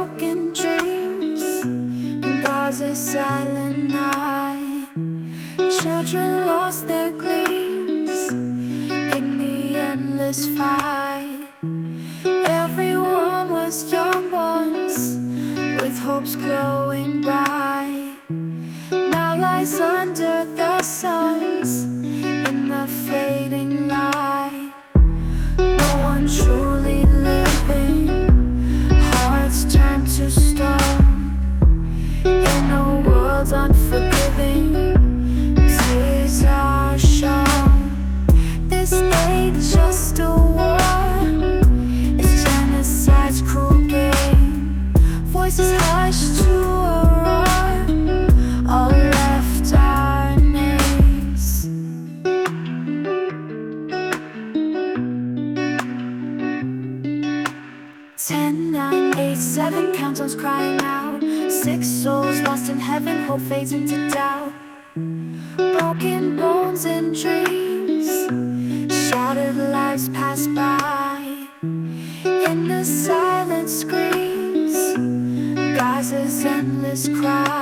broken dreams in Gaza's silent night. Children lost their gleams in the endless fight. Everyone was young once, with hopes glowing bright. Now lies under the suns in the fading light. No one truly living, hearts turn to stone. In a world unforgiving, tears are shown. This ain't just a war, it's genocide's cruel game. Voices hushed to a roar, all left our names. 10, 9, 8, 7 countdowns crying out. 6 souls lost in heaven, hope fades into doubt. Broken bones and dreams, shattered lives pass by. In the silent screams, Gaza's endless cry.